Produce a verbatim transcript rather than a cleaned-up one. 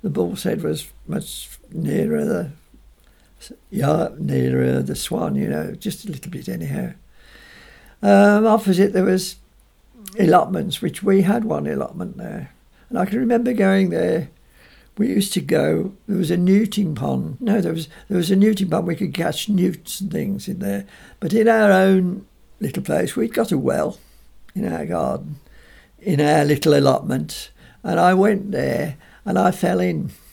the bull's head was much nearer the yeah nearer the swan, you know, just a little bit anyhow. Um, opposite there was allotments, which we had one allotment there, and I can remember going there. We used to go. There was a newting pond. No, there was there was a newting pond. We could catch newts and things in there. But in our own little place, we'd got a well in our garden, in our little allotment, and I went there and I fell in.